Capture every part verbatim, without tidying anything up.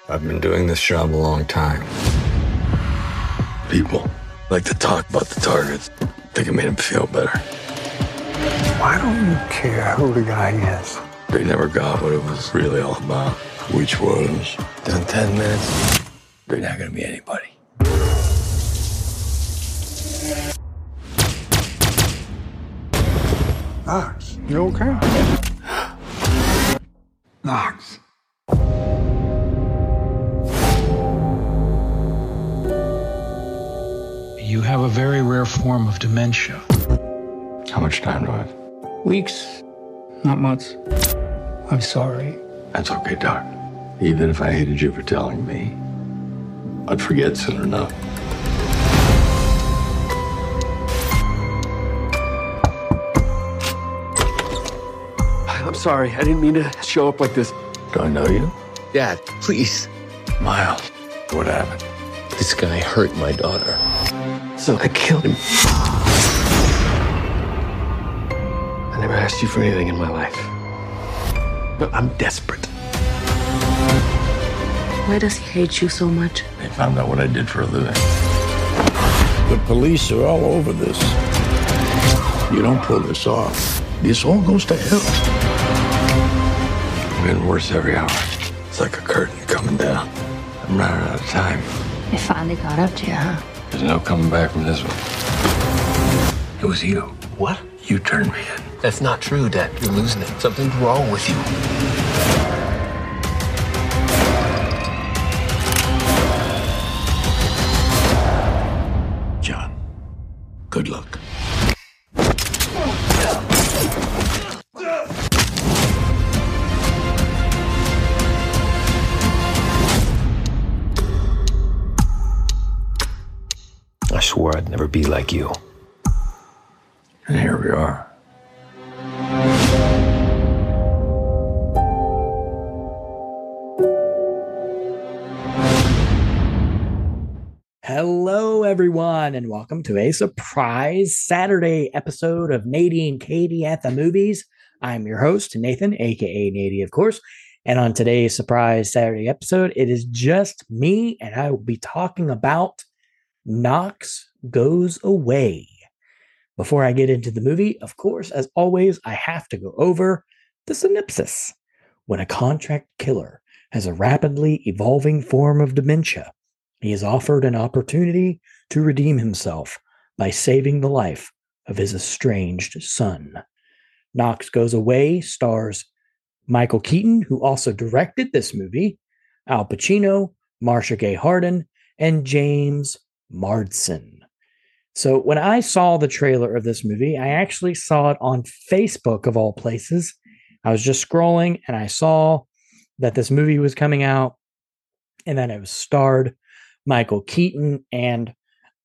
I've been doing this job a long time. People like to talk about the targets. Think it made them feel better. Why don't you care who the guy is? They never got what it was really all about. Which was, in ten minutes, they're not gonna be anybody. Knox, you okay? Knox. You have a very rare form of dementia. How much time do I have? Weeks, not months. I'm sorry. That's okay, Doc. Even if I hated you for telling me, I'd forget soon enough. I'm sorry. I didn't mean to show up like this. Do I know you? Dad, please. Miles, what happened? This guy hurt my daughter. So I killed him. I never asked you for anything in my life. But I'm desperate. Why does he hate you so much? They found out what I did for a living. The police are all over this. You don't pull this off, this all goes to hell. I'm getting worse every hour. It's like a curtain coming down. I'm running out of time. They finally got up to you, huh? There's no coming back from this one. It was you. What? You turned me in. That's not true, Dad. You're losing it. Something's wrong with you. John, good luck. I swore I'd never be like you. And here we are. Hello, everyone, and welcome to a surprise Saturday episode of Nady and Katie at the Movies. I'm your host, Nathan, aka Nady, of course. And on today's surprise Saturday episode, it is just me, and I will be talking about Knox Goes Away. Before I get into the movie, of course, as always, I have to go over the synopsis. When a contract killer has a rapidly evolving form of dementia, he is offered an opportunity to redeem himself by saving the life of his estranged son. Knox Goes Away stars Michael Keaton, who also directed this movie, Al Pacino, Marcia Gay Harden, and James Marsden. So when I saw the trailer of this movie, I actually saw it on Facebook of all places. I was just scrolling and I saw that this movie was coming out and that it was starred Michael Keaton. And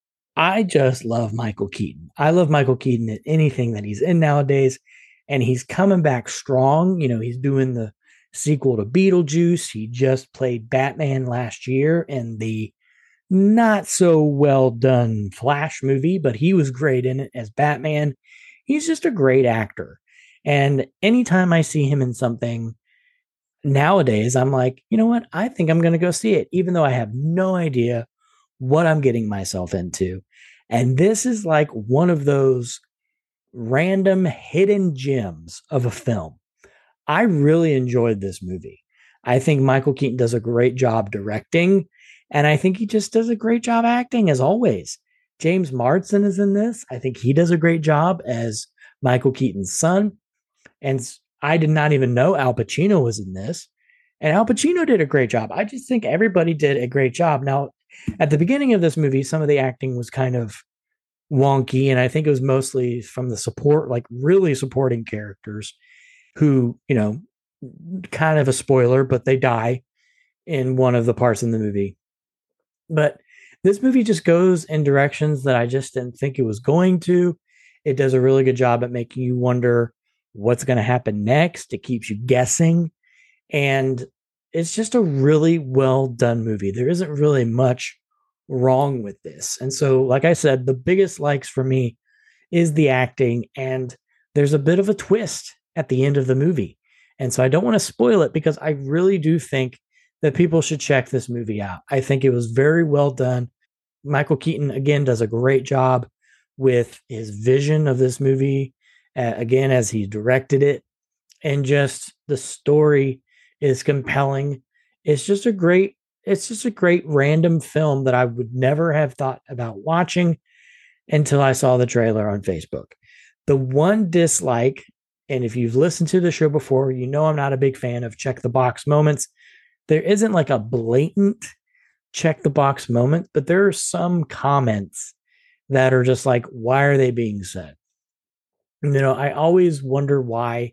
I just love Michael Keaton. I love Michael Keaton in anything that he's in nowadays. And he's coming back strong. You know, he's doing the sequel to Beetlejuice. He just played Batman last year in the not so well done Flash movie, but he was great in it as Batman. He's just a great actor. And anytime I see him in something nowadays, I'm like, you know what? I think I'm going to go see it, even though I have no idea what I'm getting myself into. And this is like one of those random hidden gems of a film. I really enjoyed this movie. I think Michael Keaton does a great job directing. And I think he just does a great job acting, as always. James Marsden is in this. I think he does a great job as Michael Keaton's son. And I did not even know Al Pacino was in this. And Al Pacino did a great job. I just think everybody did a great job. Now, at the beginning of this movie, some of the acting was kind of wonky. And I think it was mostly from the support, like really supporting characters who, you know, kind of a spoiler, but they die in one of the parts in the movie. But this movie just goes in directions that I just didn't think it was going to. It does a really good job at making you wonder what's going to happen next. It keeps you guessing. And it's just a really well done movie. There isn't really much wrong with this. And so, like I said, the biggest likes for me is the acting. And there's a bit of a twist at the end of the movie. And so I don't want to spoil it because I really do think that people should check this movie out. I think it was very well done. Michael Keaton, again, does a great job with his vision of this movie, uh, again, as he directed it. And just the story is compelling. It's just a great, it's just a great random film that I would never have thought about watching until I saw the trailer on Facebook. The one dislike, and if you've listened to the show before, you know I'm not a big fan of check the box moments. There isn't like a blatant check the box moment, but there are some comments that are just like, why are they being said? You know, I always wonder why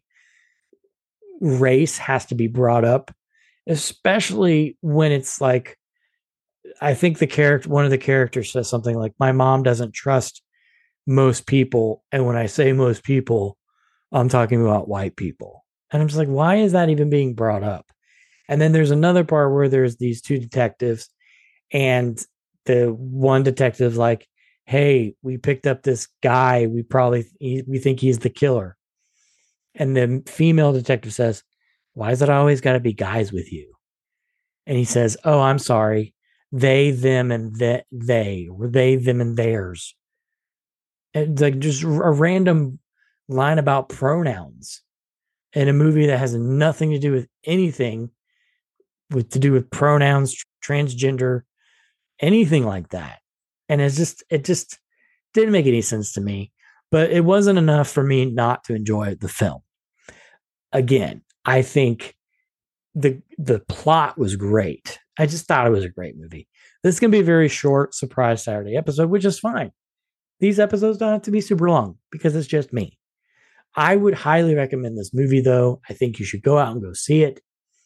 race has to be brought up, especially when it's like, I think the character, one of the characters says something like, my mom doesn't trust most people. And when I say most people, I'm talking about white people. And I'm just like, why is that even being brought up? And then there's another part where there's these two detectives, and the one detective's like, hey, we picked up this guy. We probably, we think he's the killer. And the female detective says, why is it always got to be guys with you? And he says, oh, I'm sorry. They, them, and the, they, or they, them, and theirs. It's like just a random line about pronouns in a movie that has nothing to do with anything with to do with pronouns, transgender, anything like that. And it's just, it just didn't make any sense to me, but it wasn't enough for me not to enjoy the film. Again, I think the, the plot was great. I just thought it was a great movie. This is going to be a very short surprise Saturday episode, which is fine. These episodes don't have to be super long because it's just me. I would highly recommend this movie, though. I think you should go out and go see it.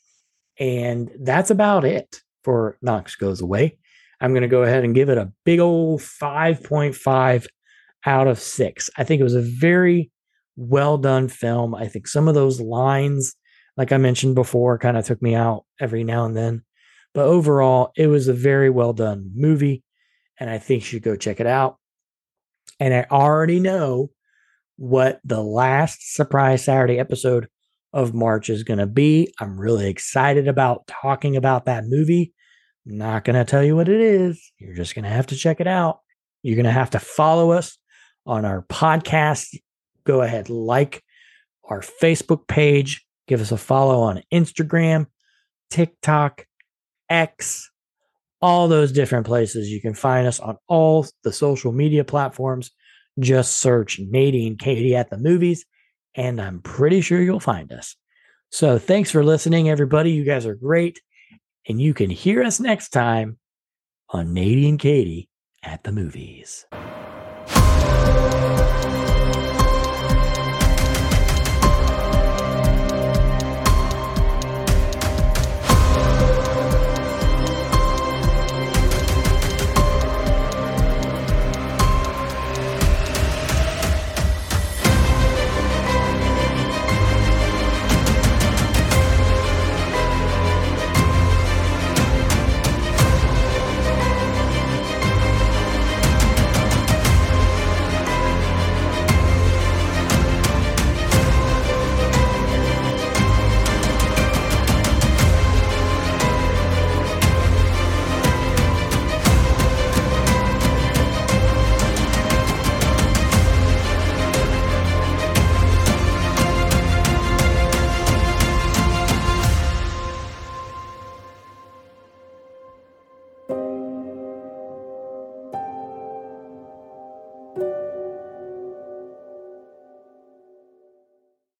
And that's about it for Knox Goes Away. I'm going to go ahead and give it a big old five point five out of six. I think it was a very well done film. I think some of those lines, like I mentioned before, kind of took me out every now and then. But overall, it was a very well done movie. And I think you should go check it out. And I already know what the last Surprise Saturday episode of March is going to be. I'm really excited about talking about that movie. I'm not going to tell you what it is. You're just going to have to check it out. You're going to have to follow us on our podcast. Go ahead, like our Facebook page. Give us a follow on Instagram, TikTok, X, all those different places. You can find us on all the social media platforms. Just search Nadine Katie at the Movies, and I'm pretty sure you'll find us. So thanks for listening, everybody. You guys are great. And you can hear us next time on Nadine Katie at the Movies.